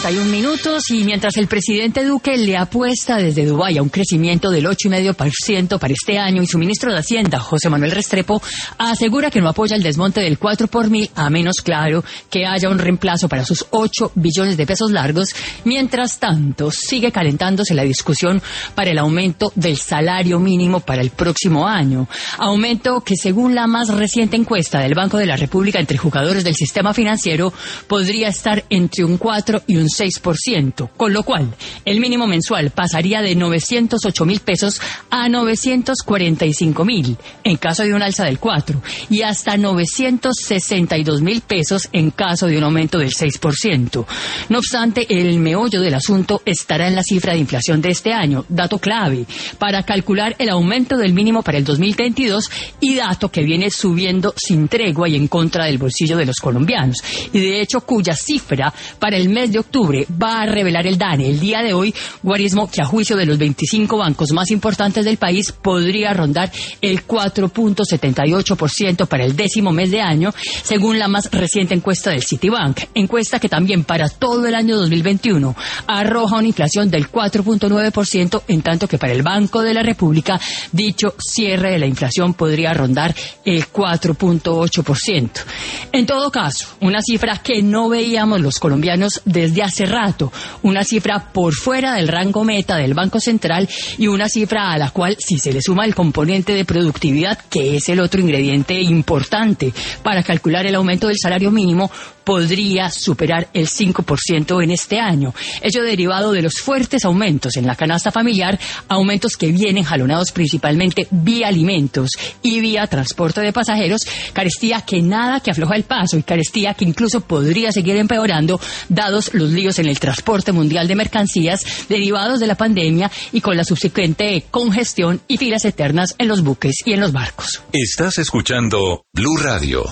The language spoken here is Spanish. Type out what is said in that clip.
7:31 y mientras el presidente Duque le apuesta desde Dubái a un crecimiento del 8,5% para este año y su ministro de Hacienda, José Manuel Restrepo, asegura que no apoya el desmonte del 4 por mil, a menos claro que haya un reemplazo para sus 8 billones de pesos largos. Mientras tanto, sigue calentándose la discusión para el aumento del salario mínimo para el próximo año. Aumento que, según la más reciente encuesta del Banco de la República entre jugadores del sistema financiero, podría estar entre un 4 y un 6%, con lo cual el mínimo mensual pasaría de 908.000 pesos a 945.000 en caso de un alza del 4 y hasta 962.000 pesos en caso de un aumento del 6%. No obstante, el meollo del asunto estará en la cifra de inflación de este año, dato clave para calcular el aumento del mínimo para el 2022 y dato que viene subiendo sin tregua y en contra del bolsillo de los colombianos, y de hecho cuya cifra para el mes de octubre va a revelar el DANE el día de hoy, guarismo que a juicio de los 25 bancos más importantes del país podría rondar el 4.78% para el 10º mes de año, según la más reciente encuesta del Citibank, encuesta que también para todo el año 2021 arroja una inflación del 4.9%, en tanto que para el Banco de la República dicho cierre de la inflación podría rondar el 4.8%. En todo caso, una cifra que no veíamos los colombianos desde hace rato, una cifra por fuera del rango meta del Banco Central y una cifra a la cual, si se le suma el componente de productividad, que es el otro ingrediente importante para calcular el aumento del salario mínimo, podría superar el 5% en este año. Ello derivado de los fuertes aumentos en la canasta familiar, aumentos que vienen jalonados principalmente vía alimentos y vía transporte de pasajeros, carestía que nada que afloja el paso y carestía que incluso podría seguir empeorando dados los líos en el transporte mundial de mercancías derivados de la pandemia y con la subsecuente congestión y filas eternas en los buques y en los barcos. Estás escuchando Blue Radio.